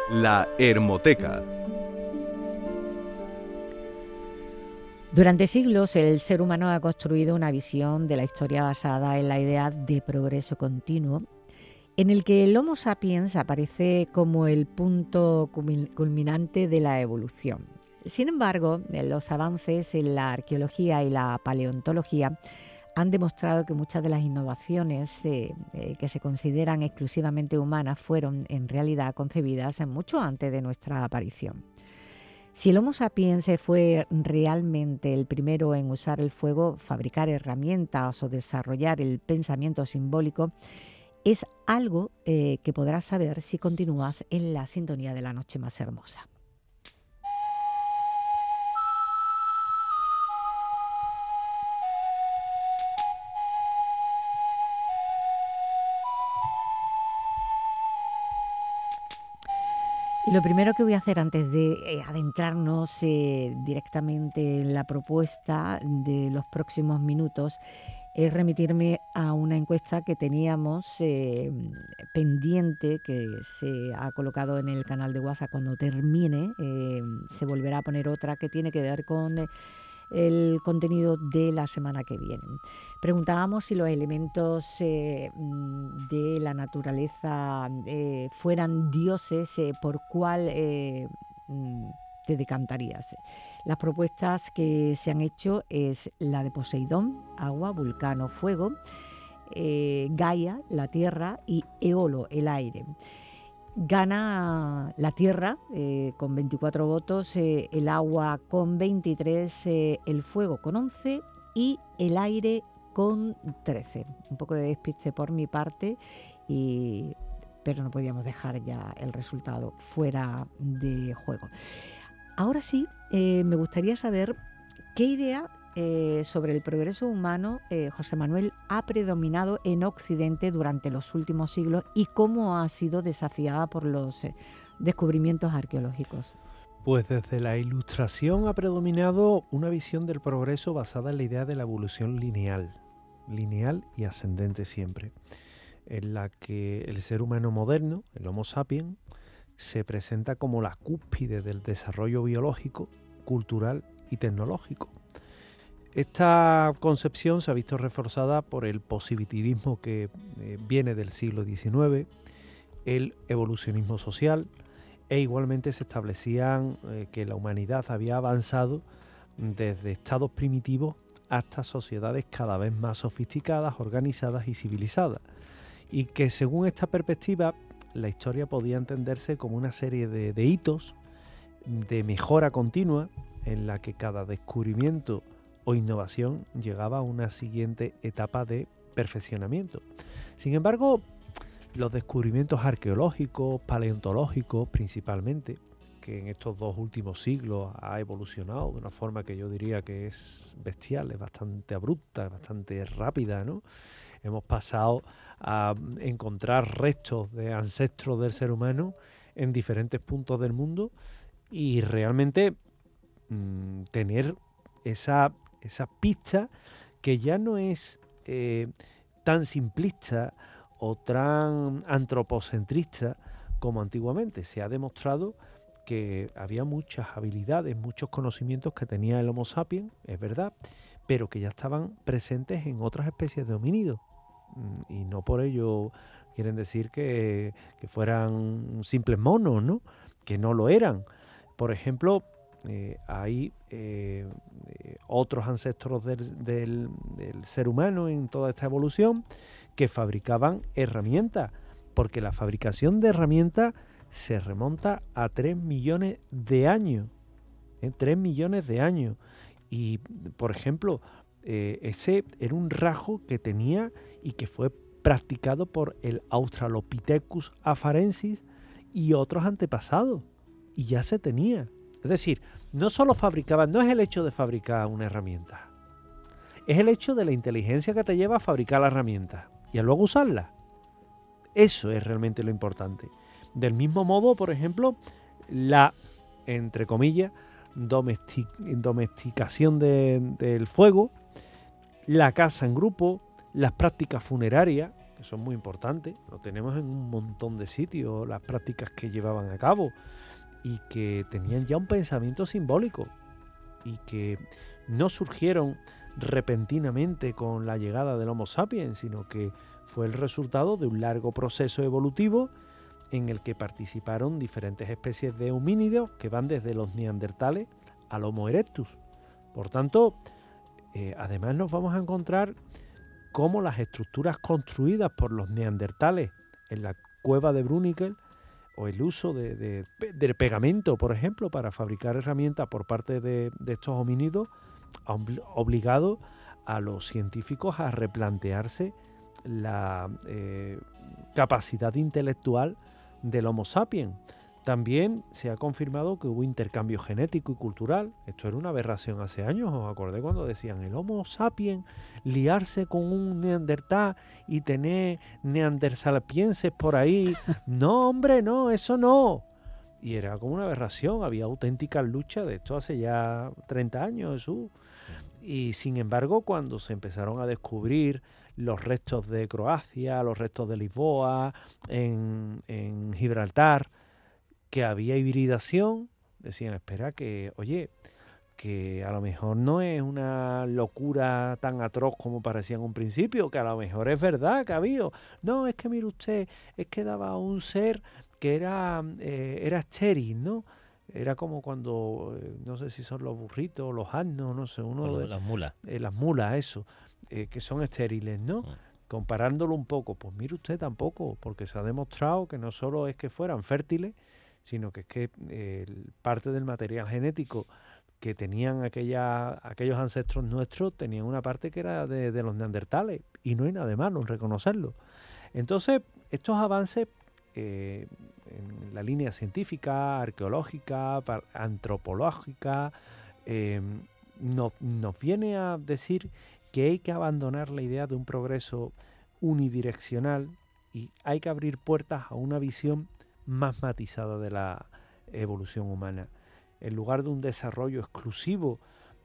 La Hermoteca. Durante siglos el ser humano ha construido una visión de la historia basada en la idea de progreso continuo, en el que el Homo sapiens aparece como el punto culminante de la evolución. Sin embargo, los avances en la arqueología y la paleontología han demostrado que muchas de las innovaciones que se consideran exclusivamente humanas fueron en realidad concebidas mucho antes de nuestra aparición. Si el Homo sapiens fue realmente el primero en usar el fuego, fabricar herramientas o desarrollar el pensamiento simbólico, es algo que podrás saber si continúas en la sintonía de La Noche Más Hermosa. Y lo primero que voy a hacer antes de adentrarnos directamente en la propuesta de los próximos minutos es remitirme a una encuesta que teníamos pendiente, que se ha colocado en el canal de WhatsApp. Cuando termine se volverá a poner otra que tiene que ver con el contenido de la semana que viene. Preguntábamos si los elementos de la naturaleza fueran dioses, ¿por cuál te decantarías? Las propuestas que se han hecho es la de Poseidón, agua, Vulcano, fuego, Gaia, la tierra, y Eolo, el aire. Gana la tierra con 24 votos, el agua con 23, el fuego con 11 y el aire con 13. Un poco de despiste por mi parte, pero no podíamos dejar ya el resultado fuera de juego. Ahora sí, me gustaría saber qué idea sobre el progreso humano, José Manuel, ha predominado en Occidente durante los últimos siglos y cómo ha sido desafiada por los descubrimientos arqueológicos. Pues desde la Ilustración ha predominado una visión del progreso basada en la idea de la evolución lineal y ascendente siempre, en la que el ser humano moderno, el Homo sapiens, se presenta como la cúspide del desarrollo biológico, cultural y tecnológico. Esta concepción se ha visto reforzada por el positivismo que viene del siglo XIX, el evolucionismo social, e igualmente se establecían que la humanidad había avanzado desde estados primitivos hasta sociedades cada vez más sofisticadas, organizadas y civilizadas, y que según esta perspectiva la historia podía entenderse como una serie de hitos de mejora continua en la que cada descubrimiento o innovación llegaba a una siguiente etapa de perfeccionamiento. Sin embargo, los descubrimientos arqueológicos, paleontológicos principalmente, que en estos 2 últimos siglos ha evolucionado de una forma que yo diría que es bestial, es bastante abrupta, es bastante rápida, ¿no? Hemos pasado a encontrar restos de ancestros del ser humano en diferentes puntos del mundo y realmente tener esa pista que ya no es tan simplista o tan antropocentrista como antiguamente. Se ha demostrado que había muchas habilidades, muchos conocimientos que tenía el Homo sapiens, es verdad, pero que ya estaban presentes en otras especies de homínidos. Y no por ello quieren decir que fueran simples monos, ¿no? Que no lo eran. Por ejemplo, hay otros ancestros del ser humano en toda esta evolución que fabricaban herramientas, porque la fabricación de herramientas se remonta a 3 millones de años. 3 millones de años. Y, por ejemplo, ese era un rasgo que tenía y que fue practicado por el Australopithecus afarensis y otros antepasados. Y ya se tenía. Es decir, no solo fabricaban, no es el hecho de fabricar una herramienta, es el hecho de la inteligencia que te lleva a fabricar la herramienta y a luego usarla. Eso es realmente lo importante. Del mismo modo, por ejemplo, la, entre comillas, domesticación del fuego, la caza en grupo, las prácticas funerarias, que son muy importantes, lo tenemos en un montón de sitios, las prácticas que llevaban a cabo y que tenían ya un pensamiento simbólico y que no surgieron repentinamente con la llegada del Homo sapiens, sino que fue el resultado de un largo proceso evolutivo en el que participaron diferentes especies de homínidos que van desde los neandertales al Homo erectus. Por tanto, además nos vamos a encontrar cómo las estructuras construidas por los neandertales en la cueva de Bruniquel o el uso del pegamento, por ejemplo, para fabricar herramientas por parte de estos homínidos ha obligado a los científicos a replantearse la capacidad intelectual del Homo sapiens. También se ha confirmado que hubo intercambio genético y cultural. Esto era una aberración hace años. ¿Os acordáis cuando decían el Homo sapiens liarse con un neandertal y tener neandersapienses por ahí? No, hombre, no, eso no. Y era como una aberración. Había auténticas luchas de esto hace ya 30 años, Jesús. Y sin embargo, cuando se empezaron a descubrir los restos de Croacia, los restos de Lisboa, en Gibraltar, que había hibridación, decían, espera, que, oye, que a lo mejor no es una locura tan atroz como parecía en un principio, que a lo mejor es verdad que había. No, es que mire usted, es que daba un ser que era estéril, ¿no? Era como cuando, no sé si son los burritos, los asnos, no sé, las mulas. Las mulas, eso, que son estériles, ¿no? Comparándolo un poco, pues mire usted tampoco, porque se ha demostrado que no solo es que fueran fértiles, sino que es que parte del material genético que tenían aquellos ancestros nuestros tenían una parte que era de los neandertales, y no hay nada de malo en reconocerlo. Entonces, estos avances en la línea científica, arqueológica, antropológica, nos viene a decir que hay que abandonar la idea de un progreso unidireccional y hay que abrir puertas a una visión más matizada de la evolución humana. En lugar de un desarrollo exclusivo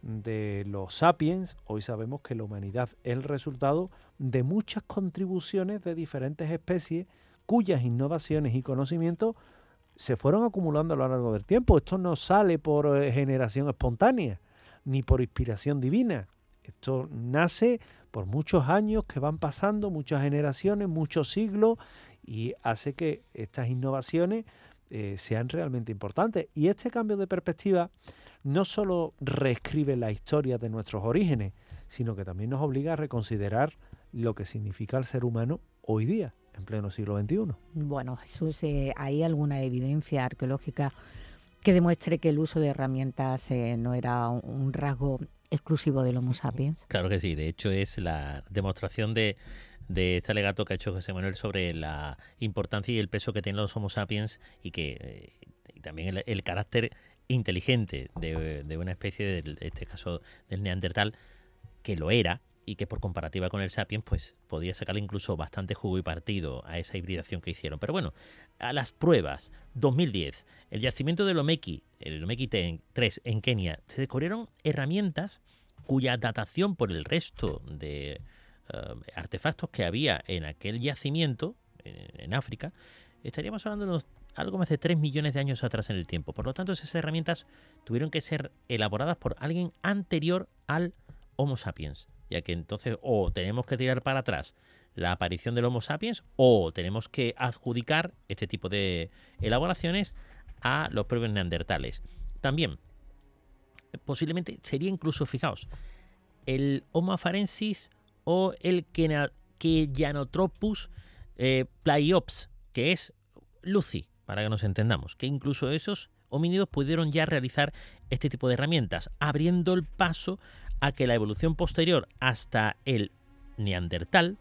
de los sapiens, hoy sabemos que la humanidad es el resultado de muchas contribuciones de diferentes especies cuyas innovaciones y conocimientos se fueron acumulando a lo largo del tiempo. Esto no sale por generación espontánea, ni por inspiración divina. Esto nace por muchos años que van pasando, muchas generaciones, muchos siglos, y hace que estas innovaciones sean realmente importantes. Y este cambio de perspectiva no solo reescribe la historia de nuestros orígenes, sino que también nos obliga a reconsiderar lo que significa el ser humano hoy día, en pleno siglo XXI. Bueno, Jesús, ¿hay alguna evidencia arqueológica que demuestre que el uso de herramientas no era un rasgo exclusivo del Homo sapiens? Claro que sí. De hecho, es la demostración de este alegato que ha hecho José Manuel sobre la importancia y el peso que tienen los Homo sapiens y que y también el carácter inteligente de una especie, en este caso del neandertal, que lo era, y que por comparativa con el sapiens pues podía sacarle incluso bastante jugo y partido a esa hibridación que hicieron. Pero bueno, a las pruebas. 2010, el yacimiento del Lomeki, el Lomeki 3 en Kenia, se descubrieron herramientas cuya datación por el resto de artefactos que había en aquel yacimiento en África, estaríamos hablando de algo más de 3 millones de años atrás en el tiempo. Por lo tanto, esas herramientas tuvieron que ser elaboradas por alguien anterior al Homo sapiens, ya que entonces o tenemos que tirar para atrás la aparición del Homo sapiens o tenemos que adjudicar este tipo de elaboraciones a los propios neandertales. También, posiblemente sería incluso, fijaos, el Homo afarensis o el Kenyanotropus playops, que es Lucy, para que nos entendamos, que incluso esos homínidos pudieron ya realizar este tipo de herramientas, abriendo el paso a que la evolución posterior hasta el neandertal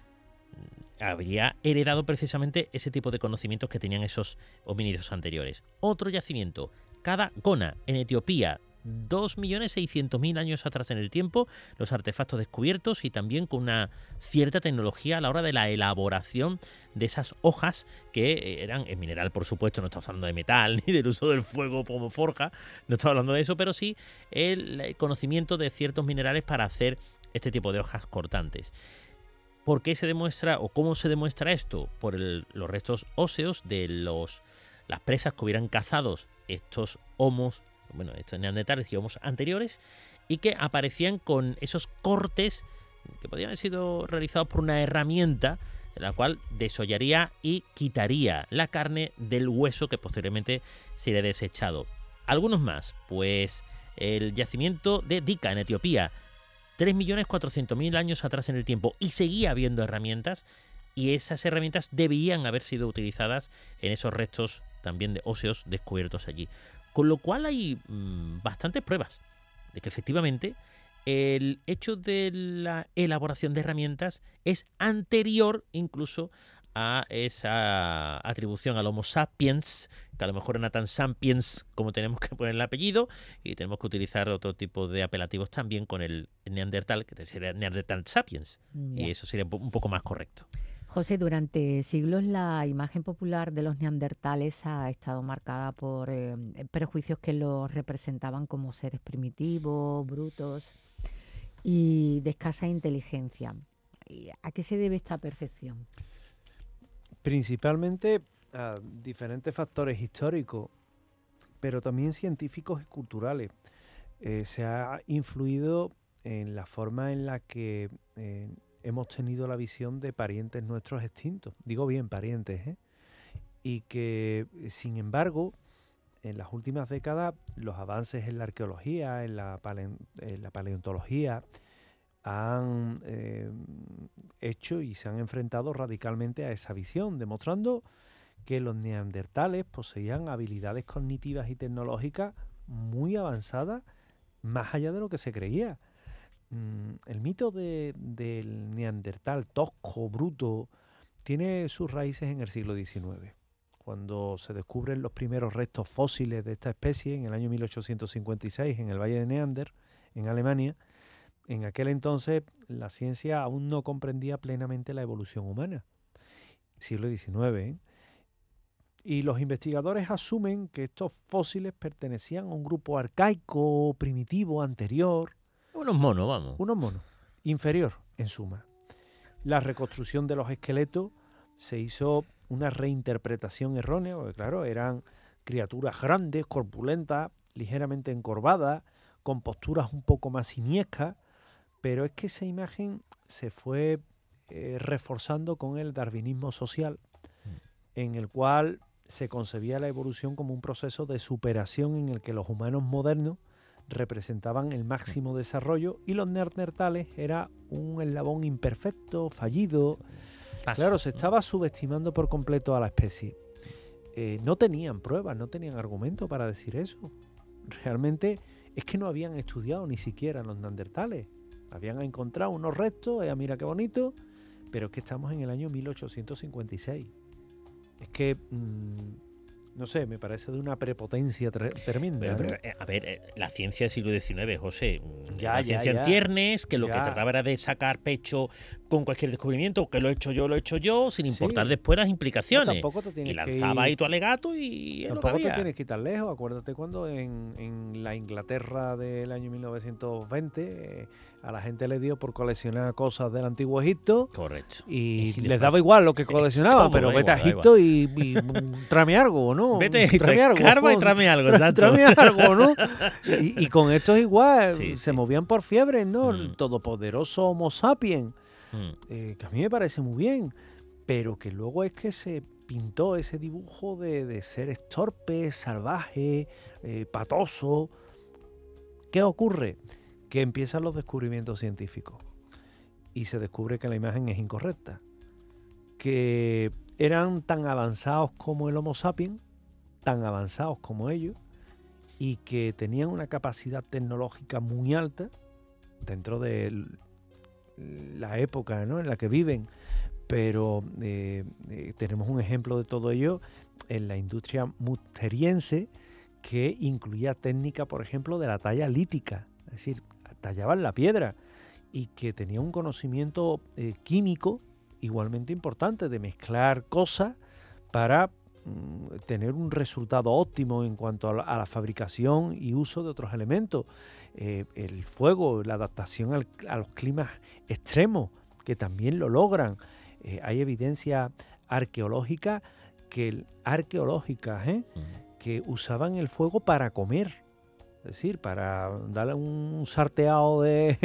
habría heredado precisamente ese tipo de conocimientos que tenían esos homínidos anteriores. Otro yacimiento, Kada Gona, en Etiopía, 2.600.000 años atrás en el tiempo, los artefactos descubiertos y también con una cierta tecnología a la hora de la elaboración de esas hojas que eran en mineral, por supuesto. No estamos hablando de metal ni del uso del fuego como forja, no estamos hablando de eso, pero sí el conocimiento de ciertos minerales para hacer este tipo de hojas cortantes. ¿Por qué se demuestra o cómo se demuestra esto? Por los restos óseos de las presas que hubieran cazado estos estos neandertales y homos anteriores, y que aparecían con esos cortes que podrían haber sido realizados por una herramienta en la cual desollaría y quitaría la carne del hueso que posteriormente sería desechado. Algunos más, pues el yacimiento de Dika en Etiopía, 3.400.000 años atrás en el tiempo, y seguía habiendo herramientas, y esas herramientas debían haber sido utilizadas en esos restos también de óseos descubiertos allí. Con lo cual hay bastantes pruebas de que efectivamente el hecho de la elaboración de herramientas es anterior incluso a esa atribución al Homo sapiens, que a lo mejor no tan sapiens como tenemos que poner el apellido, y tenemos que utilizar otro tipo de apelativos también con el neandertal, que sería Neanderthal sapiens, y eso sería un poco más correcto. José, durante siglos la imagen popular de los neandertales ha estado marcada por prejuicios que los representaban como seres primitivos, brutos y de escasa inteligencia. ¿A qué se debe esta percepción? Principalmente a diferentes factores históricos, pero también científicos y culturales. Se ha influido en la forma en la que hemos tenido la visión de parientes nuestros extintos. Digo bien, parientes, ¿eh? Y que, sin embargo, en las últimas décadas, los avances en la arqueología, en la paleontología, han hecho y se han enfrentado radicalmente a esa visión, demostrando que los neandertales poseían habilidades cognitivas y tecnológicas muy avanzadas, más allá de lo que se creía. El mito del neandertal tosco, bruto, tiene sus raíces en el siglo XIX, cuando se descubren los primeros restos fósiles de esta especie en el año 1856 en el Valle de Neander, en Alemania. En aquel entonces la ciencia aún no comprendía plenamente la evolución humana. Siglo XIX, ¿eh? Y los investigadores asumen que estos fósiles pertenecían a un grupo arcaico, primitivo, anterior. Unos monos, vamos. Unos monos, inferior, en suma. La reconstrucción de los esqueletos se hizo una reinterpretación errónea, porque claro, eran criaturas grandes, corpulentas, ligeramente encorvadas, con posturas un poco más simiescas, pero es que esa imagen se fue reforzando con el darwinismo social, en el cual se concebía la evolución como un proceso de superación en el que los humanos modernos representaban el máximo desarrollo y los neandertales era un eslabón imperfecto, fallido. Claro, se estaba subestimando por completo a la especie. No tenían pruebas, no tenían argumento para decir eso. Realmente es que no habían estudiado ni siquiera los neandertales. Habían encontrado unos restos, mira qué bonito, pero es que estamos en el año 1856. Es que, no sé, me parece de una prepotencia tremenda. Pero, a ver, la ciencia del siglo XIX, José, la ciencia en ciernes, que lo que trataba era de sacar pecho con cualquier descubrimiento, que lo he hecho yo, sin importar después las implicaciones. No, tampoco te tienes y lanzaba ahí tu alegato y tampoco te tienes que ir tan lejos. Acuérdate cuando en la Inglaterra del año 1920 a la gente le dio por coleccionar cosas del antiguo Egipto. Correcto. Y les daba igual lo que coleccionaban, pero vete a Egipto y tráeme algo, ¿no? Vete a Egipto, escarba y tráeme algo, exacto. Tráeme algo, ¿no? Y con esto es igual, se movían por fiebre, ¿no? El todopoderoso Homo sapiens. Que a mí me parece muy bien, pero que luego es que se pintó ese dibujo de seres torpes, salvajes, patosos. ¿Qué ocurre? Que empiezan los descubrimientos científicos y se descubre que la imagen es incorrecta, que eran tan avanzados como el Homo sapiens, tan avanzados como ellos, y que tenían una capacidad tecnológica muy alta dentro de la época, ¿no?, en la que viven, pero tenemos un ejemplo de todo ello en la industria musteriense, que incluía técnica, por ejemplo, de la talla lítica, es decir, tallaban la piedra, y que tenía un conocimiento químico igualmente importante de mezclar cosas para tener un resultado óptimo en cuanto a la fabricación y uso de otros elementos. El fuego, la adaptación a los climas extremos, que también lo logran. Hay evidencia arqueológica que usaban el fuego para comer. Es decir, para darle un sarteado de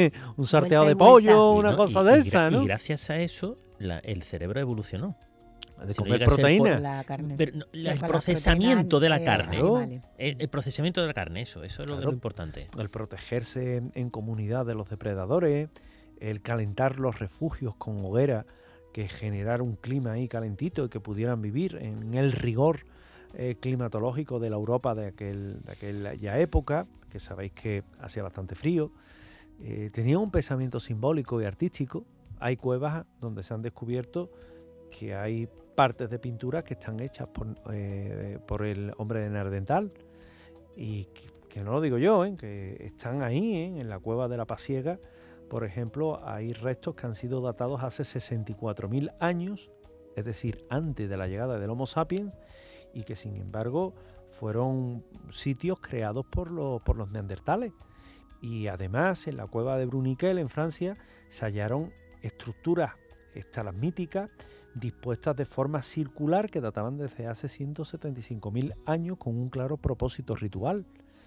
pollo, una cosa de esa, ¿no? Y gracias a eso el cerebro evolucionó. De comer proteína. La carne. Pero el procesamiento de la carne. El procesamiento de la carne, eso es lo importante. El protegerse en comunidad de los depredadores, el calentar los refugios con hoguera, que generara un clima ahí calentito y que pudieran vivir en el rigor climatológico de la Europa de aquella época, que sabéis que hacía bastante frío. Tenía un pensamiento simbólico y artístico. Hay cuevas donde se han descubierto que hay partes de pintura que están hechas por el hombre de Neandertal, y que no lo digo yo, que están ahí, en la cueva de la Pasiega, por ejemplo. Hay restos que han sido datados hace 64.000 años, es decir, antes de la llegada del Homo sapiens, y que sin embargo fueron sitios creados por los neandertales. Y además en la cueva de Bruniquel, en Francia, se hallaron estructuras estalagmíticas dispuestas de forma circular que databan desde hace 175.000 años con un claro propósito ritual.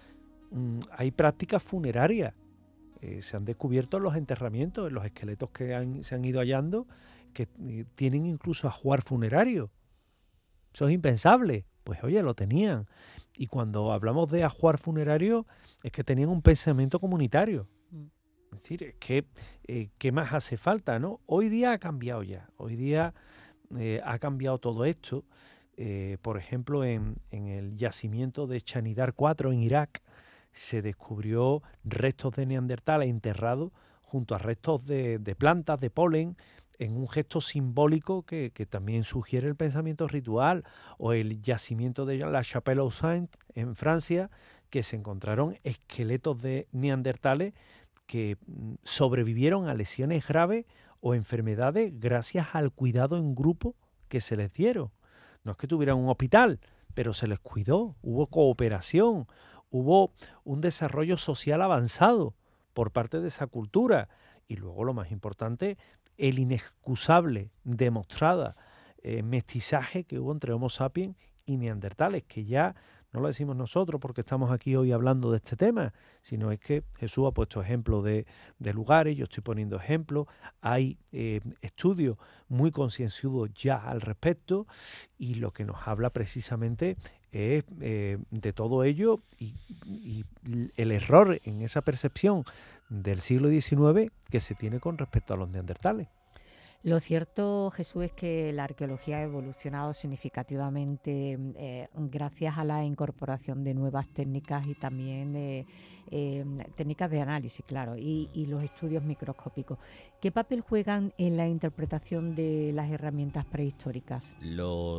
Hay prácticas funerarias. Se han descubierto en los enterramientos, en los esqueletos que se han ido hallando, que tienen incluso ajuar funerario. Eso es impensable. Pues oye, lo tenían. Y cuando hablamos de ajuar funerario, es que tenían un pensamiento comunitario. Es decir, es que ¿qué más hace falta, no? Hoy día ha cambiado ya. Hoy día ha cambiado todo esto. Por ejemplo, en el yacimiento de Chanidar 4 en Irak, se descubrió restos de neandertales enterrados junto a restos de plantas, de polen, en un gesto simbólico que también sugiere el pensamiento ritual. O el yacimiento de la Chapelle aux Saints en Francia, que se encontraron esqueletos de neandertales que sobrevivieron a lesiones graves o enfermedades gracias al cuidado en grupo que se les dieron. No es que tuvieran un hospital, pero se les cuidó, hubo cooperación, hubo un desarrollo social avanzado por parte de esa cultura. Y luego, lo más importante, el inexcusable, demostrada mestizaje que hubo entre Homo sapiens y neandertales, que ya no lo decimos nosotros porque estamos aquí hoy hablando de este tema, sino es que Jesús ha puesto ejemplos de lugares, yo estoy poniendo ejemplos, hay estudios muy concienzudos ya al respecto, y lo que nos habla precisamente es de todo ello y el error en esa percepción del siglo XIX que se tiene con respecto a los neandertales. Lo cierto, Jesús, es que la arqueología ha evolucionado significativamente gracias a la incorporación de nuevas técnicas y también técnicas de análisis, claro, y los estudios microscópicos. ¿Qué papel juegan en la interpretación de las herramientas prehistóricas? El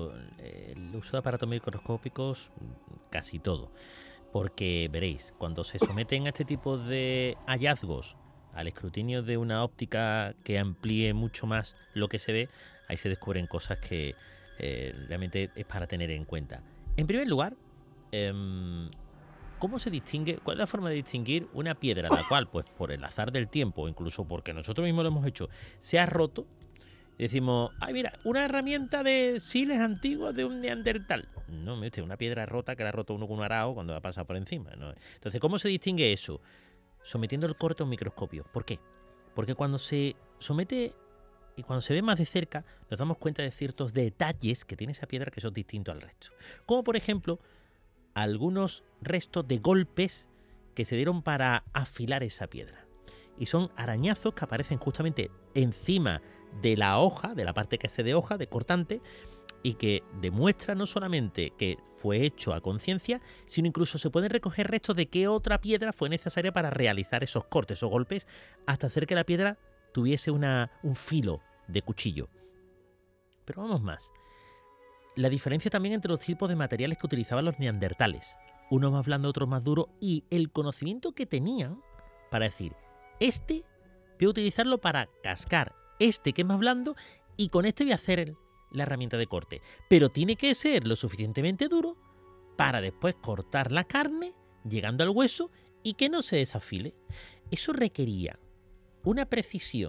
uso de aparatos microscópicos, casi todo. Porque veréis, cuando se someten a este tipo de hallazgos al escrutinio de una óptica que amplíe mucho más lo que se ve, ahí se descubren cosas que realmente es para tener en cuenta. En primer lugar, ¿cómo se distingue? ¿Cuál es la forma de distinguir una piedra la cual, pues por el azar del tiempo, o incluso porque nosotros mismos lo hemos hecho, se ha roto? Decimos, ay, mira, una herramienta de siles antiguos de un neandertal. No, mire usted, una piedra rota que la ha roto uno con un arao cuando ha pasado por encima, ¿no? Entonces, ¿cómo se distingue eso? Sometiendo el corte a un microscopio. ¿Por qué? Porque cuando se somete y cuando se ve más de cerca, nos damos cuenta de ciertos detalles que tiene esa piedra que son distintos al resto. Como por ejemplo, algunos restos de golpes que se dieron para afilar esa piedra. Y son arañazos que aparecen justamente encima de la hoja, de la parte que hace de hoja, de cortante, y que demuestra no solamente que fue hecho a conciencia, sino incluso se pueden recoger restos de qué otra piedra fue necesaria para realizar esos cortes o golpes hasta hacer que la piedra tuviese un filo de cuchillo. Pero vamos más. La diferencia también entre los tipos de materiales que utilizaban los neandertales, uno más blando, otro más duro, y el conocimiento que tenían para decir, este voy a utilizarlo para cascar, este que es más blando, y con este voy a hacer la herramienta de corte. Pero tiene que ser lo suficientemente duro para después cortar la carne, llegando al hueso, y que no se desafile. Eso requería una precisión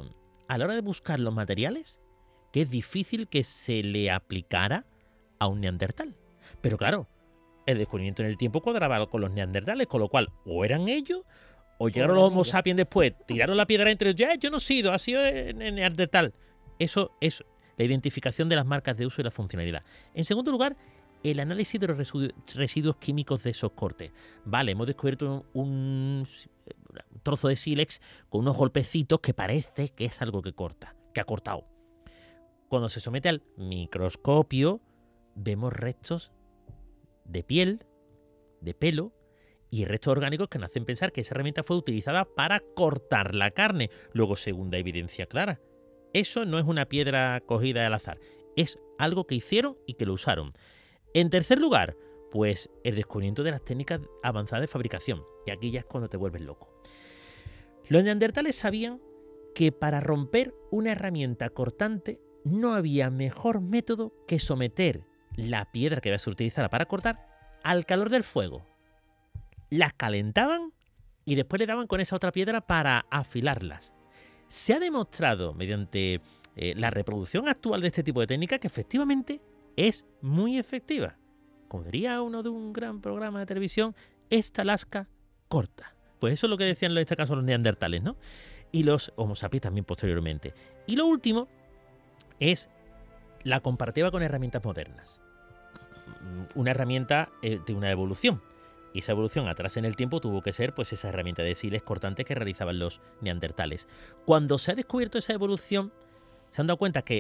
a la hora de buscar los materiales que es difícil que se le aplicara a un neandertal. Pero claro, el descubrimiento en el tiempo cuadraba con los neandertales, con lo cual o eran ellos o llegaron los Homo sapiens después, tiraron la piedra entre ellos, yo no he sido, ha sido en neandertal. Eso es la identificación de las marcas de uso y la funcionalidad. En segundo lugar, el análisis de los residuos químicos de esos cortes. Vale, hemos descubierto un trozo de sílex con unos golpecitos que parece que es algo que corta, que ha cortado. Cuando se somete al microscopio, vemos restos de piel, de pelo y restos orgánicos que nos hacen pensar que esa herramienta fue utilizada para cortar la carne. Luego, segunda evidencia clara, eso no es una piedra cogida al azar, es algo que hicieron y que lo usaron. En tercer lugar, pues el descubrimiento de las técnicas avanzadas de fabricación, y aquí ya es cuando te vuelves loco. Los neandertales sabían que para romper una herramienta cortante no había mejor método que someter la piedra que iba a ser utilizada para cortar al calor del fuego. Las calentaban y después le daban con esa otra piedra para afilarlas. Se ha demostrado mediante la reproducción actual de este tipo de técnica que efectivamente es muy efectiva. Como diría uno de un gran programa de televisión, esta lasca corta. Pues eso es lo que decían en este caso los neandertales, ¿no? Y los Homo sapiens también posteriormente. Y lo último es la comparativa con herramientas modernas. Una herramienta de una evolución. Y esa evolución atrás en el tiempo tuvo que ser pues esa herramienta de sílex cortantes que realizaban los neandertales. Cuando se ha descubierto esa evolución, se han dado cuenta que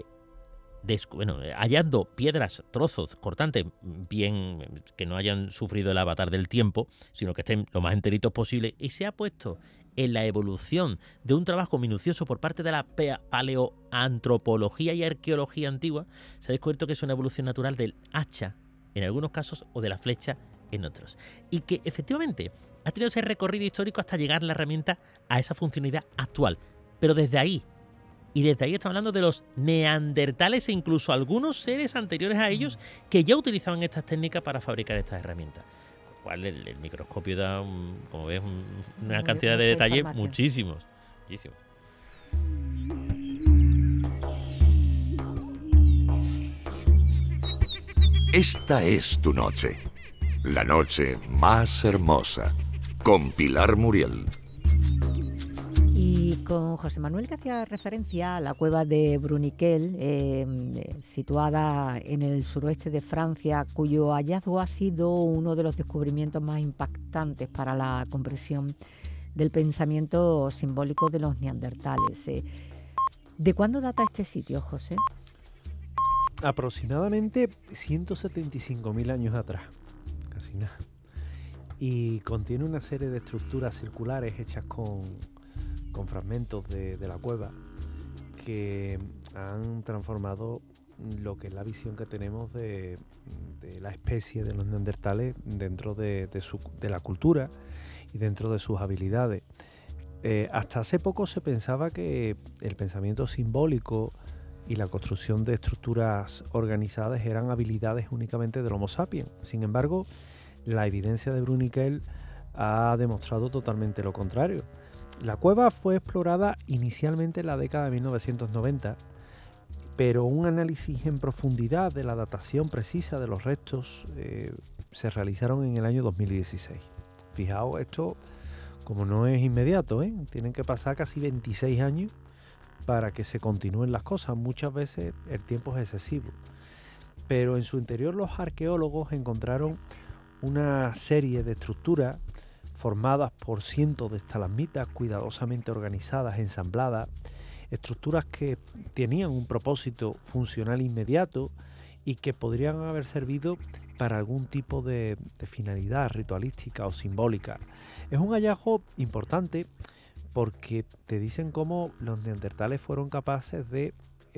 hallando piedras, trozos cortantes, bien que no hayan sufrido el avatar del tiempo, sino que estén lo más enteritos posible, y se ha puesto en la evolución de un trabajo minucioso por parte de la paleoantropología y arqueología antigua, se ha descubierto que es una evolución natural del hacha, en algunos casos, o de la flecha en otros. Y que efectivamente ha tenido ese recorrido histórico hasta llegar la herramienta a esa funcionalidad actual. Pero desde ahí, y desde ahí estamos hablando de los neandertales e incluso algunos seres anteriores a ellos que ya utilizaban estas técnicas para fabricar estas herramientas. Lo cual el microscopio da, como ves, una cantidad de detalles muchísimos. Esta es tu noche. La noche más hermosa. Con Pilar Muriel. Y con José Manuel, que hacía referencia a la cueva de Bruniquel, situada en el suroeste de Francia, cuyo hallazgo ha sido uno de los descubrimientos más impactantes para la comprensión del pensamiento simbólico de los neandertales. ¿De cuándo data este sitio, José? Aproximadamente 175.000 años atrás, casi nada. Y contiene una serie de estructuras circulares hechas con fragmentos de la cueva que han transformado lo que es la visión que tenemos de la especie de los neandertales dentro de la cultura y dentro de sus habilidades. Hasta hace poco se pensaba que el pensamiento simbólico y la construcción de estructuras organizadas eran habilidades únicamente del Homo sapiens. Sin embargo, la evidencia de Bruniquel ha demostrado totalmente lo contrario. La cueva fue explorada inicialmente en la década de 1990, pero un análisis en profundidad de la datación precisa de los restos se realizaron en el año 2016. Fijaos, esto como no es inmediato, tienen que pasar casi 26 años para que se continúen las cosas. Muchas veces el tiempo es excesivo. Pero en su interior los arqueólogos encontraron una serie de estructuras formadas por cientos de estalagmitas cuidadosamente organizadas, ensambladas, estructuras que tenían un propósito funcional inmediato y que podrían haber servido para algún tipo de finalidad ritualística o simbólica. Es un hallazgo importante porque te dicen cómo los neandertales fueron capaces de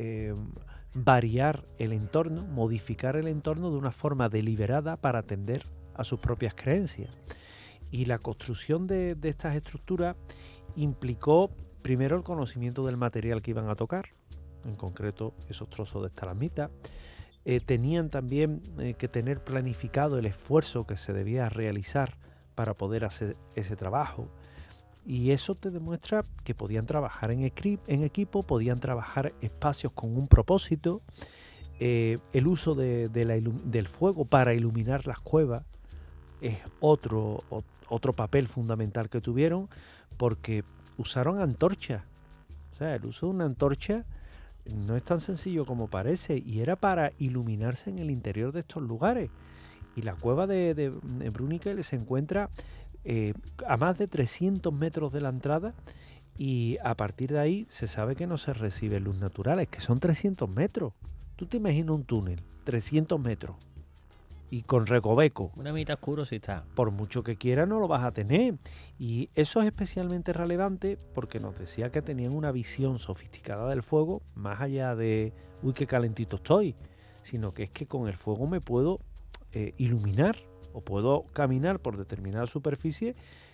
variar el entorno, modificar el entorno de una forma deliberada para atender a sus propias creencias. Y la construcción de estas estructuras implicó primero el conocimiento del material que iban a tocar, en concreto esos trozos de estalagmita. Tenían también que tener planificado el esfuerzo que se debía realizar para poder hacer ese trabajo. Y eso te demuestra que podían trabajar en equipo, podían trabajar espacios con un propósito. El uso del fuego para iluminar las cuevas es otro papel fundamental que tuvieron, porque usaron antorchas. O sea, el uso de una antorcha no es tan sencillo como parece, y era para iluminarse en el interior de estos lugares. Y la cueva de Bruniquel se encuentra a más de 300 metros de la entrada, y a partir de ahí se sabe que no se recibe luz natural, es que son 300 metros. Tú te imaginas un túnel, 300 metros, y con recoveco. Una mitad oscuro sí está. Por mucho que quiera no lo vas a tener. Y eso es especialmente relevante porque nos decía que tenían una visión sofisticada del fuego, más allá de, uy, qué calentito estoy, sino que es que con el fuego me puedo iluminar, o puedo caminar por determinada superficie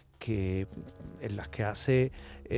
en las que hace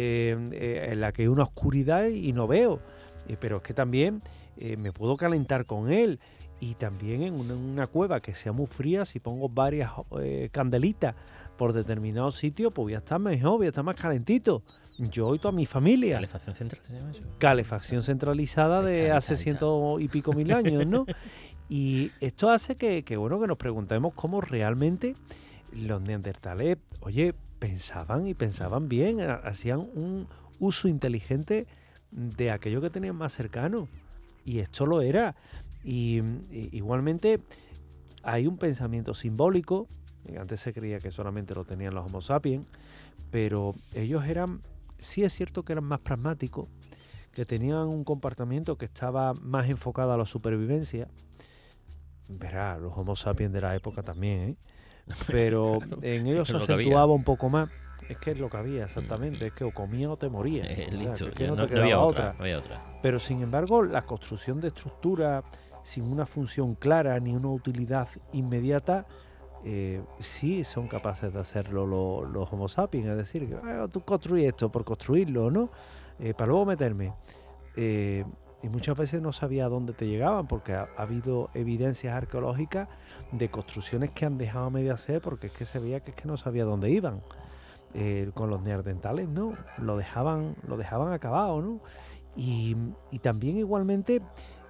en la que hay una oscuridad y no veo, pero es que también me puedo calentar con él. Y también en una cueva que sea muy fría, si pongo varias candelitas por determinado sitio, pues voy a estar mejor, voy a estar más calentito, yo y toda mi familia. Calefacción central, ¿se llama eso? Calefacción centralizada de hace 100 y pico mil años, ¿no? Y esto hace que nos preguntemos cómo realmente los neandertales, oye, pensaban bien, hacían un uso inteligente de aquello que tenían más cercano. Y esto lo era. Y igualmente hay un pensamiento simbólico. Antes se creía que solamente lo tenían los Homo sapiens, pero ellos sí es cierto que eran más pragmáticos, que tenían un comportamiento que estaba más enfocado a la supervivencia. Verá, los Homo sapiens de la época también, ¿eh? Pero en ellos se acentuaba un poco más. Es que es lo que había, exactamente. Es que o comía o te moría. Listo, que no había otra. Pero sin embargo, la construcción de estructuras sin una función clara ni una utilidad inmediata, sí son capaces de hacerlo los Homo sapiens. Es decir, tú construyes esto por construirlo, ¿no? Para luego meterme. Y muchas veces no sabía a dónde te llegaban, porque ha habido evidencias arqueológicas de construcciones que han dejado a medio hacer, porque es que se veía que no sabía dónde iban. Con los neandertales, ¿no? Lo dejaban acabado, ¿no? Y también igualmente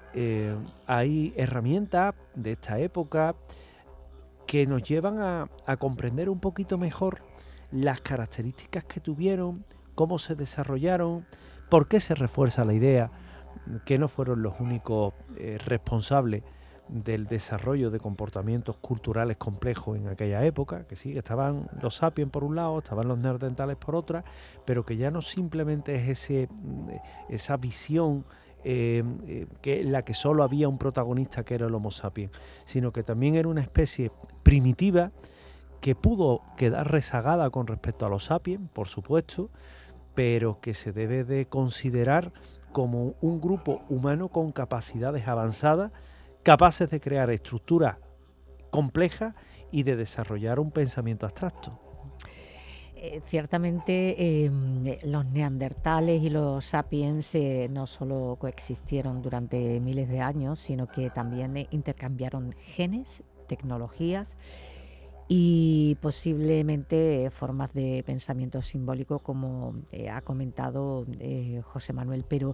hay herramientas de esta época que nos llevan a comprender un poquito mejor las características que tuvieron, cómo se desarrollaron, por qué se refuerza la idea que no fueron los únicos responsables del desarrollo de comportamientos culturales complejos en aquella época, que sí, que estaban los sapiens por un lado, estaban los neandertales por otra, pero que ya no simplemente es esa visión que en la que solo había un protagonista, que era el Homo sapiens, sino que también era una especie primitiva que pudo quedar rezagada con respecto a los sapiens, por supuesto, pero que se debe de considerar como un grupo humano con capacidades avanzadas, capaces de crear estructuras complejas y de desarrollar un pensamiento abstracto. Ciertamente los neandertales y los sapiens no solo coexistieron durante miles de años, sino que también intercambiaron genes, tecnologías y posiblemente formas de pensamiento simbólico, como ha comentado José Manuel. Pero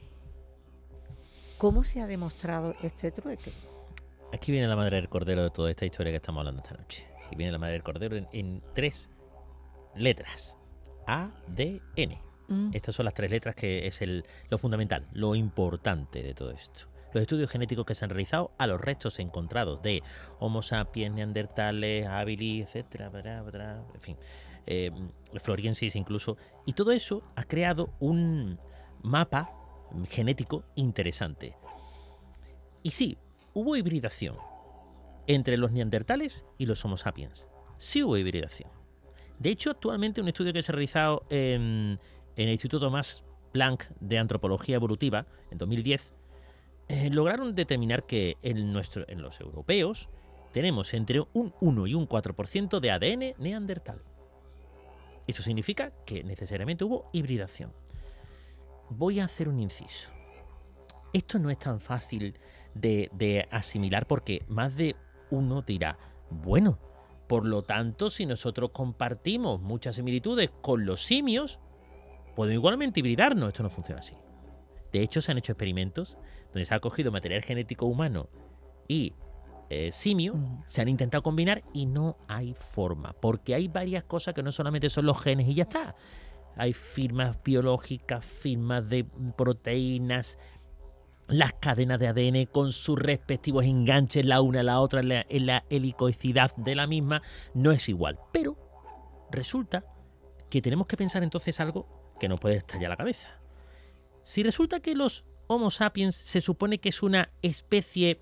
¿cómo se ha demostrado este trueque? Aquí viene la madre del cordero de toda esta historia que estamos hablando esta noche. Aquí viene la madre del cordero en 3 letras. A, D, N. Estas son las 3 letras que es lo fundamental, lo importante de todo esto. Los estudios genéticos que se han realizado a los restos encontrados de Homo sapiens, neandertales, habilis, etcétera, en fin, floriensis incluso, y todo eso ha creado un mapa genético interesante. Y sí, hubo hibridación entre los neandertales y los Homo sapiens. Sí hubo hibridación. De hecho, actualmente un estudio que se ha realizado en el Instituto Max Planck de Antropología Evolutiva en 2010 lograron determinar que en los europeos tenemos entre un 1 y un 4% de ADN neandertal. Eso significa que necesariamente hubo hibridación. Voy a hacer un inciso. Esto no es tan fácil de asimilar, porque más de uno dirá, bueno, Por lo tanto, si nosotros compartimos muchas similitudes con los simios, podemos igualmente hibridarnos. Esto no funciona así. De hecho, se han hecho experimentos donde se ha cogido material genético humano y simio, se han intentado combinar y no hay forma, porque hay varias cosas que no solamente son los genes y ya está. Hay firmas biológicas, firmas de proteínas, las cadenas de ADN con sus respectivos enganches la una a la otra en la helicoidad de la misma, no es igual. Pero resulta que tenemos que pensar entonces algo que nos puede estallar la cabeza. Si resulta que los Homo sapiens se supone que es una especie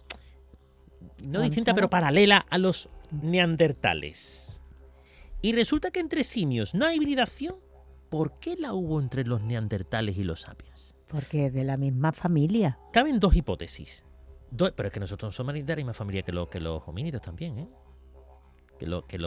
no distinta pero paralela a los neandertales, y resulta que entre simios no hay hibridación, ¿por qué la hubo entre los neandertales y los sapiens? Porque es de la misma familia. Caben dos hipótesis. Pero es que nosotros somos de la misma familia que los homínidos también, ¿eh? Que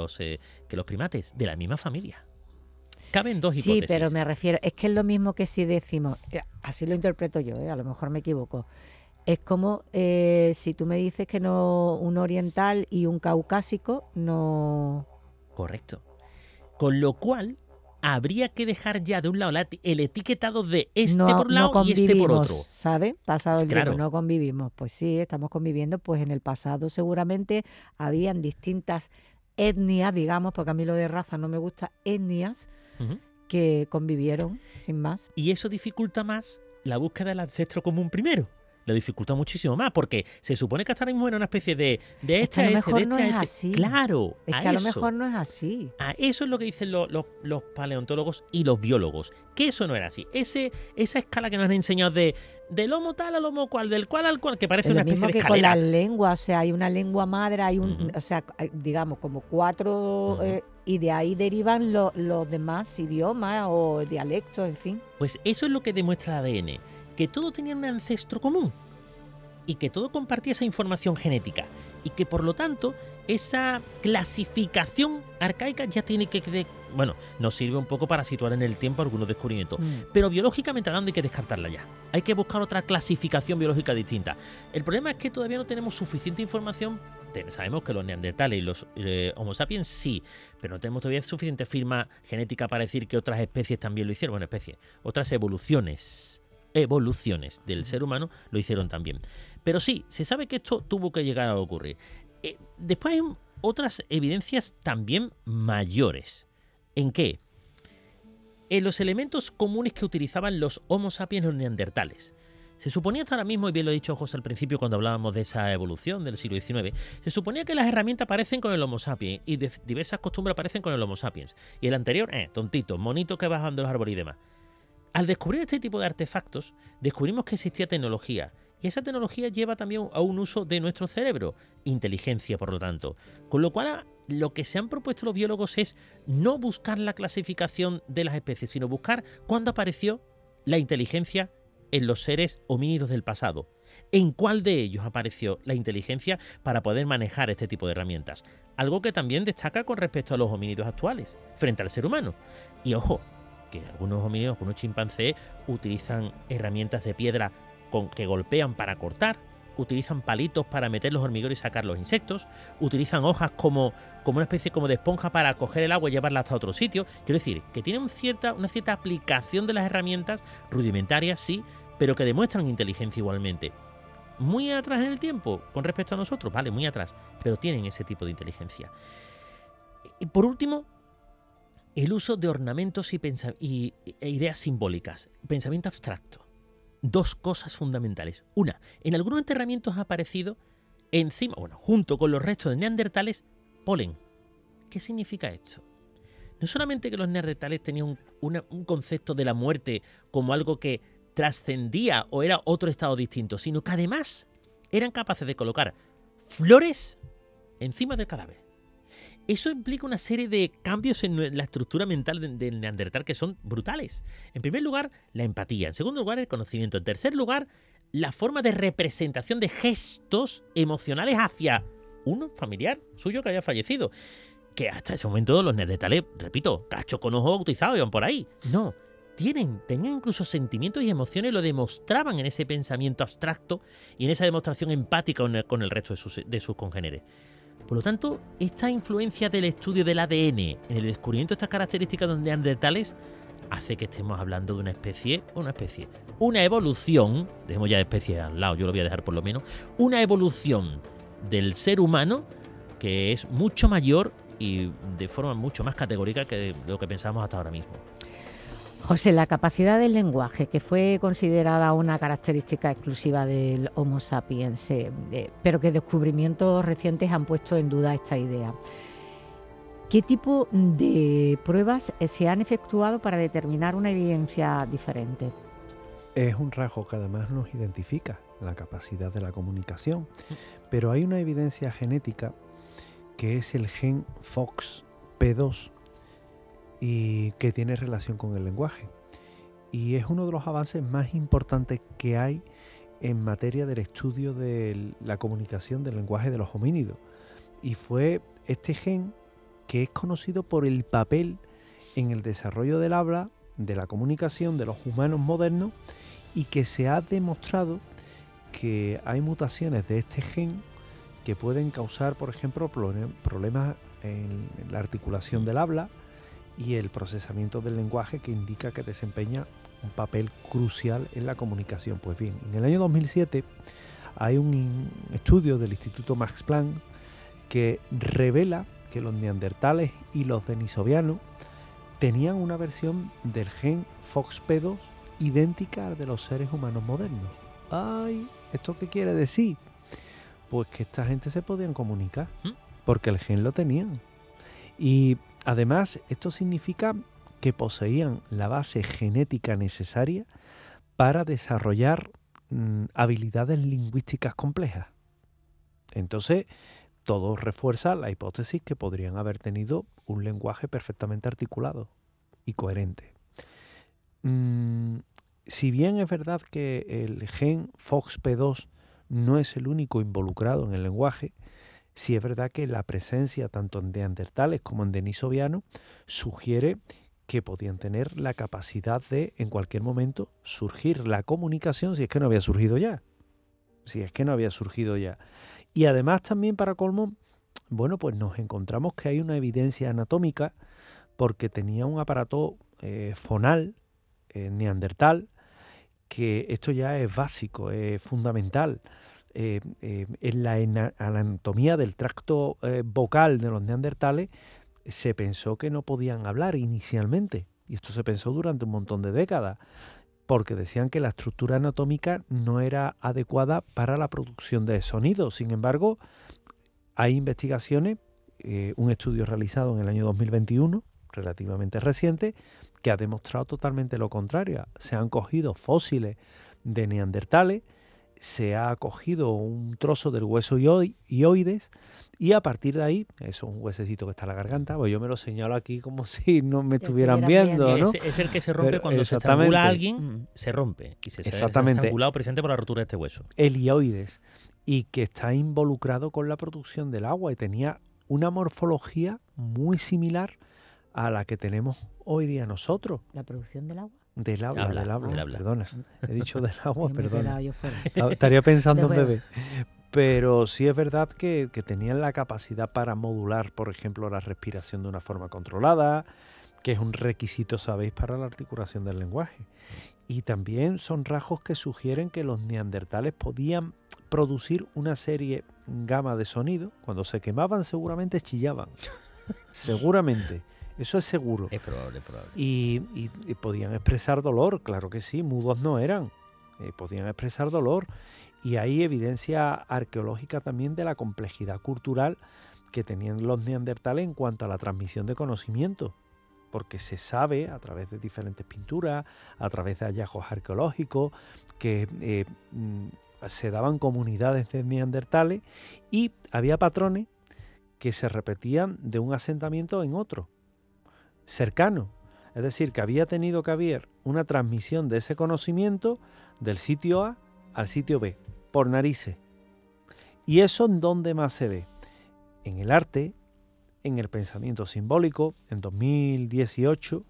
los primates, de la misma familia. Caben dos hipótesis. Sí, pero me refiero, es que es lo mismo que si decimos, así lo interpreto yo, a lo mejor me equivoco. Es como si tú me dices que no, un oriental y un caucásico no... Correcto. Con lo cual, habría que dejar ya de un lado el etiquetado de este por un lado y este por otro. ¿Sabes? Pasado el Claro. tiempo, no convivimos. Pues sí, estamos conviviendo. Pues en el pasado seguramente habían distintas etnias, digamos, porque a mí lo de raza no me gusta, etnias Ujú. que convivieron sin más. Y eso dificulta más la búsqueda del ancestro común primero. Lo dificulta muchísimo más, porque se supone que hasta ahora mismo era una especie de Es que a lo mejor no es así. Claro, Es que a lo mejor no es así. A eso es lo que dicen los paleontólogos y los biólogos, que eso no era así. Esa escala que nos han enseñado del homo tal al homo cual, del cual al cual, que parece Es una lo mismo especie de que con escalera. las lenguas, o sea, hay una lengua madre, hay un, Ujú. o sea, digamos como 4 Ujú. y de ahí derivan los demás idiomas o dialectos, en fin. Pues eso es lo que demuestra el ADN, que todo tenía un ancestro común y que todo compartía esa información genética y que por lo tanto esa clasificación arcaica ya tiene que... Bueno, nos sirve un poco para situar en el tiempo algunos descubrimientos, pero biológicamente hablando hay que descartarla ya. Hay que buscar otra clasificación biológica distinta. El problema es que todavía no tenemos suficiente información. Sabemos que los neandertales y los Homo sapiens sí, pero no tenemos todavía suficiente firma genética para decir que otras especies también lo hicieron. Bueno, otras evoluciones del ser humano lo hicieron también. Pero sí, se sabe que esto tuvo que llegar a ocurrir. Después hay otras evidencias también mayores. ¿En qué? En los elementos comunes que utilizaban los Homo sapiens y los neandertales. Se suponía hasta ahora mismo, y bien lo ha dicho José al principio cuando hablábamos de esa evolución del siglo XIX, se suponía que las herramientas aparecen con el Homo sapiens y diversas costumbres aparecen con el Homo sapiens. Y el anterior, tontito, monito que bajan de los árboles y demás. Al descubrir este tipo de artefactos, descubrimos que existía tecnología. Y esa tecnología lleva también a un uso de nuestro cerebro, inteligencia por lo tanto. Con lo cual, lo que se han propuesto los biólogos es no buscar la clasificación de las especies, sino buscar cuándo apareció la inteligencia en los seres homínidos del pasado. ¿En cuál de ellos apareció la inteligencia para poder manejar este tipo de herramientas? Algo que también destaca con respecto a los homínidos actuales, frente al ser humano. Y ojo, que algunos homínidos, algunos chimpancés, utilizan herramientas de piedra que golpean para cortar, utilizan palitos para meter los hormigueros y sacar los insectos, utilizan hojas como una especie como de esponja para coger el agua y llevarla hasta otro sitio. Quiero decir, que tienen una cierta aplicación de las herramientas, rudimentarias sí, pero que demuestran inteligencia igualmente. Muy atrás en el tiempo con respecto a nosotros, vale, muy atrás, pero tienen ese tipo de inteligencia. Y por último, el uso de ornamentos e ideas simbólicas, pensamiento abstracto. Dos cosas fundamentales. Una, en algunos enterramientos ha aparecido encima, junto con los restos de neandertales, polen. ¿Qué significa esto? No solamente que los neandertales tenían un concepto de la muerte como algo que trascendía o era otro estado distinto, sino que además eran capaces de colocar flores encima del cadáver. Eso implica una serie de cambios en la estructura mental del neandertal que son brutales. En primer lugar, la empatía. En segundo lugar, el conocimiento. En tercer lugar, la forma de representación de gestos emocionales hacia un familiar suyo que haya fallecido. Que hasta ese momento los neandertales, repito, cacho con ojos bautizados iban por ahí. No, tenían incluso sentimientos y emociones, lo demostraban en ese pensamiento abstracto y en esa demostración empática con el resto de sus congéneres. Por lo tanto, esta influencia del estudio del ADN en el descubrimiento de estas características de los neandertales hace que estemos hablando de una evolución, dejemos ya de especie al lado, yo lo voy a dejar por lo menos, una evolución del ser humano que es mucho mayor y de forma mucho más categórica que lo que pensamos hasta ahora mismo. José, la capacidad del lenguaje, que fue considerada una característica exclusiva del Homo sapiens, pero que descubrimientos recientes han puesto en duda esta idea. ¿Qué tipo de pruebas se han efectuado para determinar una evidencia diferente? Es un rasgo que además nos identifica, la capacidad de la comunicación, pero hay una evidencia genética que es el gen FOXP2 y que tiene relación con el lenguaje. Y es uno de los avances más importantes que hay en materia del estudio de la comunicación del lenguaje de los homínidos. Y fue este gen que es conocido por el papel en el desarrollo del habla, de la comunicación de los humanos modernos, y que se ha demostrado que hay mutaciones de este gen que pueden causar, por ejemplo, problemas en la articulación del habla y el procesamiento del lenguaje, que indica que desempeña un papel crucial en la comunicación. Pues bien, en el año 2007 hay un estudio del Instituto Max Planck que revela que los neandertales y los denisovianos tenían una versión del gen FOXP2 idéntica al de los seres humanos modernos. ¡Ay! ¿Esto qué quiere decir? Pues que esta gente se podían comunicar, porque el gen lo tenían. Y además esto significa que poseían la base genética necesaria para desarrollar habilidades lingüísticas complejas. Entonces, todo refuerza la hipótesis que podrían haber tenido un lenguaje perfectamente articulado y coherente. Si bien es verdad que el gen FOXP2 no es el único involucrado en el lenguaje, sí es verdad que la presencia tanto en neandertales como en denisovianos sugiere que podían tener la capacidad de, en cualquier momento, surgir la comunicación si es que no había surgido ya. Y además también, para colmo, bueno, pues nos encontramos que hay una evidencia anatómica porque tenía un aparato fonal neandertal, que esto ya es básico, es fundamental. En la anatomía del tracto vocal de los neandertales se pensó que no podían hablar inicialmente, y esto se pensó durante un montón de décadas, porque decían que la estructura anatómica no era adecuada para la producción de sonidos. Sin embargo, hay investigaciones, un estudio realizado en el año 2021, relativamente reciente, que ha demostrado totalmente lo contrario. Se han cogido fósiles de neandertales, se ha cogido un trozo del hueso hyoides, y a partir de ahí, eso es un huesecito que está en la garganta, pues yo me lo señalo aquí como si no me estuvieran viendo, ¿no? Es el que se rompe cuando se estrangula a alguien, se rompe, y se ha estrangulado presente por la rotura de este hueso. El hyoides, y que está involucrado con la producción del agua, y tenía una morfología muy similar a la que tenemos hoy día nosotros. ¿La producción del agua? Del habla. Perdona. He dicho del agua, Yo perdona. me he quedado yo fuera. Estaría pensando en bebé. Pero sí es verdad que tenían la capacidad para modular, por ejemplo, la respiración de una forma controlada, que es un requisito, sabéis, para la articulación del lenguaje. Y también son rasgos que sugieren que los neandertales podían producir una gama de sonidos. Cuando se quemaban seguramente chillaban. Seguramente. Eso es seguro. Es probable. Y podían expresar dolor, claro que sí, mudos no eran. Podían expresar dolor. Y hay evidencia arqueológica también de la complejidad cultural que tenían los neandertales en cuanto a la transmisión de conocimiento. Porque se sabe, a través de diferentes pinturas, a través de hallazgos arqueológicos, que se daban comunidades de neandertales y había patrones que se repetían de un asentamiento en otro, cercano. Es decir, que había tenido que haber una transmisión de ese conocimiento del sitio A al sitio B, por narices. ¿Y eso en dónde más se ve? En el arte, en el pensamiento simbólico. En 2018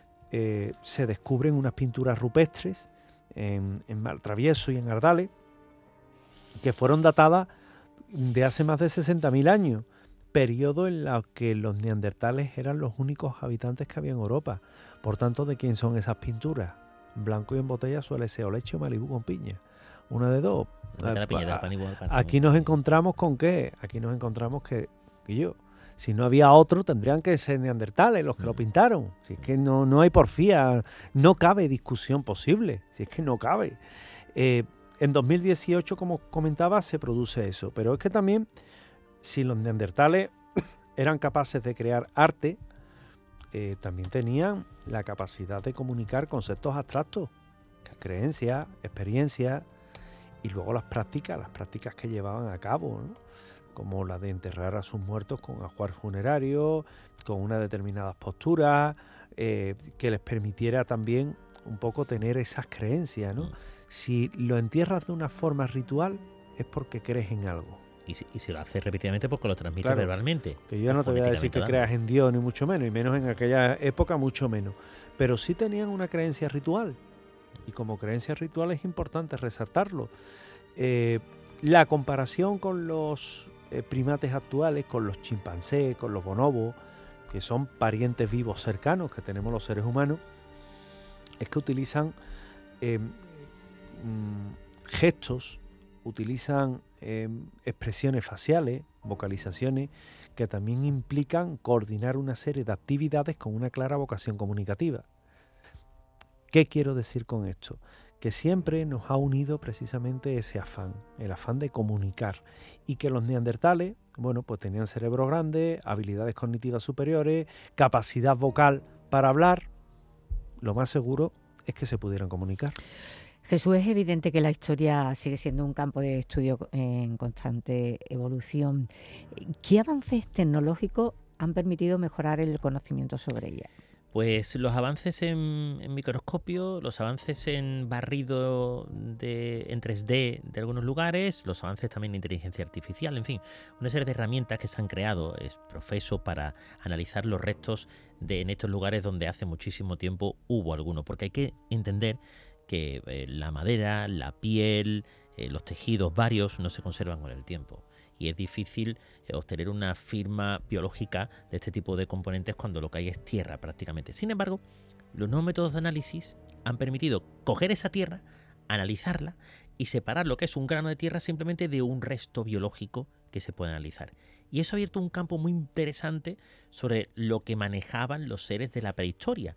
se descubren unas pinturas rupestres en Maltravieso y en Ardales, que fueron datadas de hace más de 60.000 años. periodo en el que los neandertales eran los únicos habitantes que había en Europa. Por tanto, ¿de quién son esas pinturas? Blanco y en botella suele ser o leche o Malibú con piña. Una de dos. Aquí nos encontramos con ¿qué? Aquí nos encontramos que si no había otro, tendrían que ser neandertales los que lo pintaron. Si es que no hay porfía, no cabe discusión posible. Si es que no cabe. En 2018, como comentaba, se produce eso. Pero es que también, si los neandertales eran capaces de crear arte, también tenían la capacidad de comunicar conceptos abstractos, creencias, experiencias, y luego las prácticas que llevaban a cabo, ¿no? Como la de enterrar a sus muertos con ajuar funerario, con unas determinadas posturas, que les permitiera también un poco tener esas creencias, ¿no? Si lo entierras de una forma ritual es porque crees en algo. Y si lo haces repetidamente, porque lo transmites verbalmente. Que yo no te voy a decir que creas en Dios, ni mucho menos, y menos en aquella época, mucho menos. Pero sí tenían una creencia ritual. Y como creencia ritual es importante resaltarlo. La comparación con los primates actuales, con los chimpancés, con los bonobos, que son parientes vivos cercanos que tenemos los seres humanos, es que utilizan gestos, utilizan expresiones faciales, vocalizaciones, que también implican coordinar una serie de actividades con una clara vocación comunicativa. ¿Qué quiero decir con esto? Que siempre nos ha unido precisamente ese afán, el afán de comunicar, y que los neandertales, bueno, pues tenían cerebro grande, habilidades cognitivas superiores, capacidad vocal para hablar. Lo más seguro es que se pudieran comunicar. Jesús, es evidente que la historia sigue siendo un campo de estudio en constante evolución. ¿Qué avances tecnológicos han permitido mejorar el conocimiento sobre ella? Pues los avances en microscopio, los avances en barrido en 3D de algunos lugares, los avances también en inteligencia artificial, en fin, una serie de herramientas que se han creado, es profeso, para analizar los restos en estos lugares donde hace muchísimo tiempo hubo alguno, porque hay que entender que la madera, la piel, los tejidos varios no se conservan con el tiempo. Y es difícil obtener una firma biológica de este tipo de componentes cuando lo que hay es tierra prácticamente. Sin embargo, los nuevos métodos de análisis han permitido coger esa tierra, analizarla y separar lo que es un grano de tierra simplemente de un resto biológico que se puede analizar. Y eso ha abierto un campo muy interesante sobre lo que manejaban los seres de la prehistoria.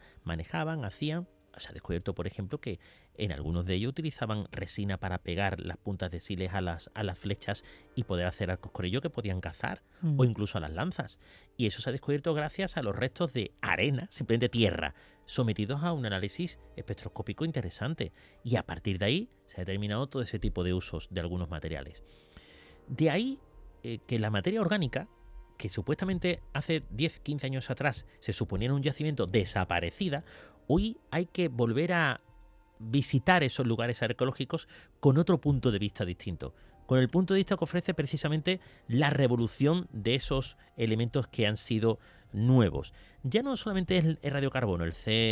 Se ha descubierto, por ejemplo, que en algunos de ellos utilizaban resina para pegar las puntas de siles a las flechas y poder hacer arcos con ello que podían cazar, o incluso a las lanzas. Y eso se ha descubierto gracias a los restos de arena, simplemente tierra, sometidos a un análisis espectroscópico interesante. Y a partir de ahí se ha determinado todo ese tipo de usos de algunos materiales. De ahí que la materia orgánica, que supuestamente hace 10-15 años atrás se suponía un yacimiento desaparecida, hoy hay que volver a visitar esos lugares arqueológicos con otro punto de vista distinto, con el punto de vista que ofrece precisamente la revolución de esos elementos que han sido nuevos. Ya no solamente es el radiocarbono,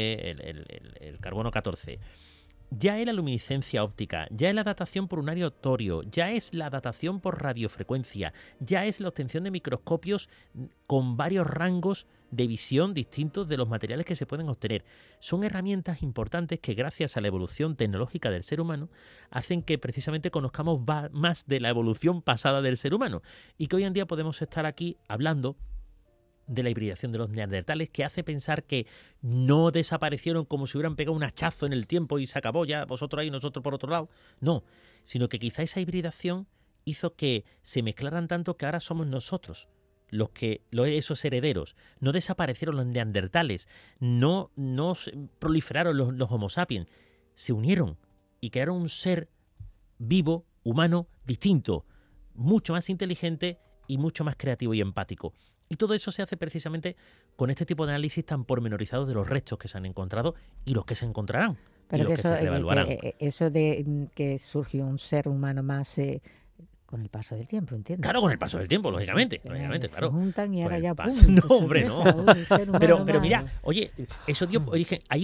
el carbono 14, ya es la luminiscencia óptica, ya es la datación por unario torio, ya es la datación por radiofrecuencia, ya es la obtención de microscopios con varios rangos de visión distintos de los materiales que se pueden obtener. Son herramientas importantes que, gracias a la evolución tecnológica del ser humano, hacen que precisamente conozcamos más de la evolución pasada del ser humano y que hoy en día podemos estar aquí hablando de la hibridación de los neandertales, que hace pensar que no desaparecieron como si hubieran pegado un hachazo en el tiempo y se acabó ya, vosotros ahí, nosotros por otro lado. No, sino que quizá esa hibridación hizo que se mezclaran tanto que ahora somos nosotros esos herederos. No desaparecieron los neandertales, no proliferaron los Homo sapiens, se unieron y crearon un ser vivo, humano, distinto, mucho más inteligente y mucho más creativo y empático. Y todo eso se hace precisamente con este tipo de análisis tan pormenorizados de los restos que se han encontrado y los que se encontrarán. Pero y los que que se reevaluarán. Eso de que surgió un ser humano más con el paso del tiempo, ¿entiendes? Claro, con el paso del tiempo, lógicamente, Se claro. juntan y ahora ya ¡pum! No, hombre, no. Pero mira, oye, eso dio origen. Hay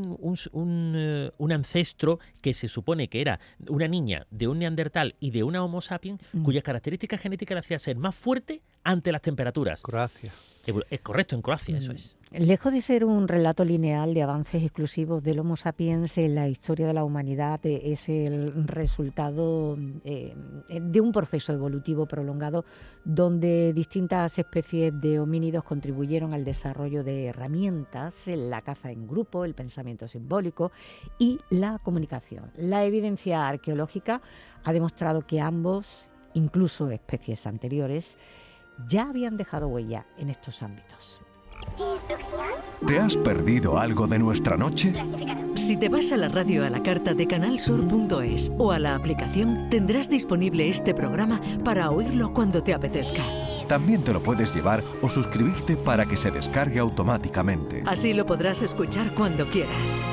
un ancestro que se supone que era una niña de un neandertal y de una Homo sapiens, cuyas características genéticas le hacían ser más fuerte, ante las temperaturas. Croacia. Es correcto, en Croacia, eso es. Lejos de ser un relato lineal de avances exclusivos del Homo sapiens en la historia de la humanidad, es el resultado de un proceso evolutivo prolongado donde distintas especies de homínidos contribuyeron al desarrollo de herramientas, la caza en grupo, el pensamiento simbólico y la comunicación. La evidencia arqueológica ha demostrado que ambos, incluso especies anteriores, ya habían dejado huella en estos ámbitos. ¿Te has perdido algo de nuestra noche? Si te vas a la radio a la carta de canalsur.es o a la aplicación, tendrás disponible este programa para oírlo cuando te apetezca. También te lo puedes llevar o suscribirte para que se descargue automáticamente. Así lo podrás escuchar cuando quieras.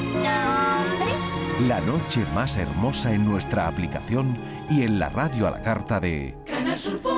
La noche más hermosa en nuestra aplicación y en la radio a la carta de Canal Sur.